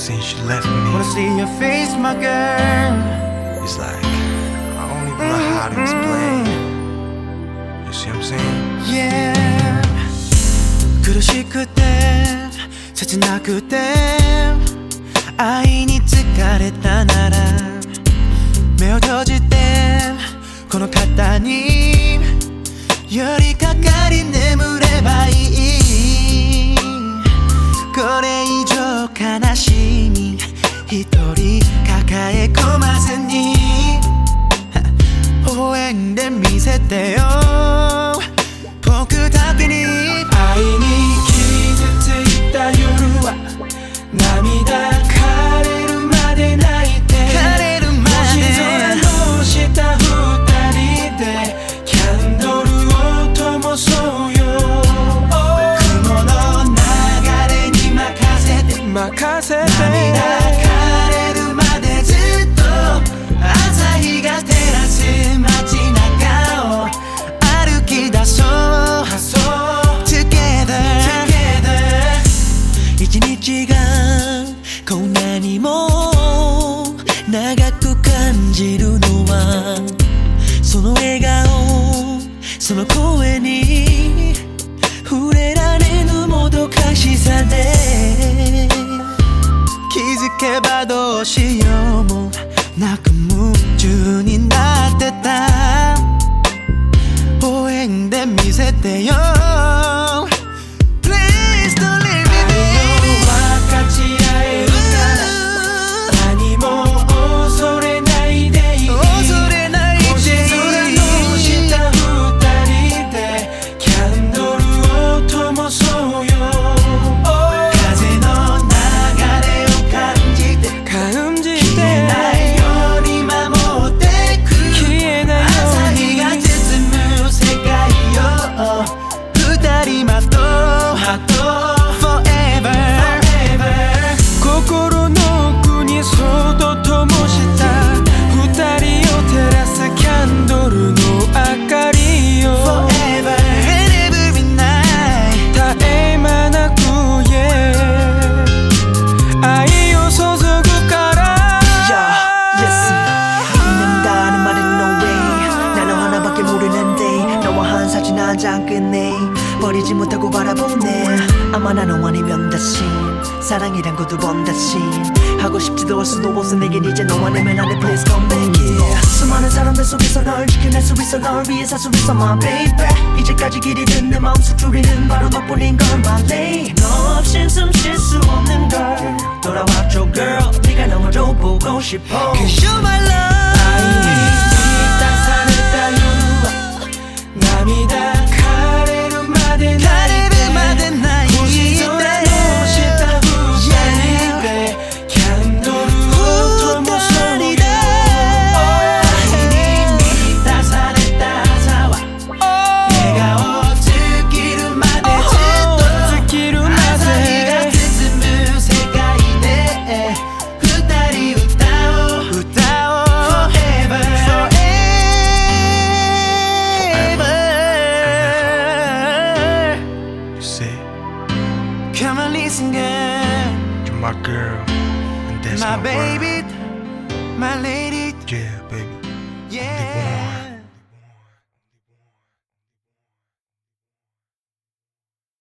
since she left me. Wanna see your face, my girl. It's like I don't even know how to explain. You see what I'm saying? Yeah. 苦しくて切なくて愛に疲れたなら目を閉じてこの肩に寄りかかり眠ればいい。これ以上悲しみ一人抱え込まずに微笑んでみせてよ僕だけに。愛に傷ついた夜は涙枯れるまで泣いて星空の下二人でキャンドルを灯そうよ。雲の流れに任せて涙枯れるまでずっと朝日が照らす街中を歩き出そう。一日がこんなにも長く感じるのはその笑顔その声に触れられぬもどかしさで気づけばどうしようもなく夢中になってた。微笑んでみせてよ버리지 못하고 바라보네. 아마 나는 아니면 다신 사랑이란 거 두 번 다신 하고 싶지도 할 수도 없어. 내겐 이제 너와 내면 안돼. Please come back here. 수많은 사람들 속에서 널 지켜낼 수 있어. 널 위해 살 수 있어 my baby. 이제까지 길이 든 내 마음속 줄이는 바로 너뿐인 걸 my lady. 너 없인 숨 쉴 수 없는 걸 돌아와줘 girl. 네가 너무 보고 싶어. Cause you're my love. 아이니 따사를 따유와涙Come and listen, girl. You're my girl, and that's my my baby, word. my lady. Yeah.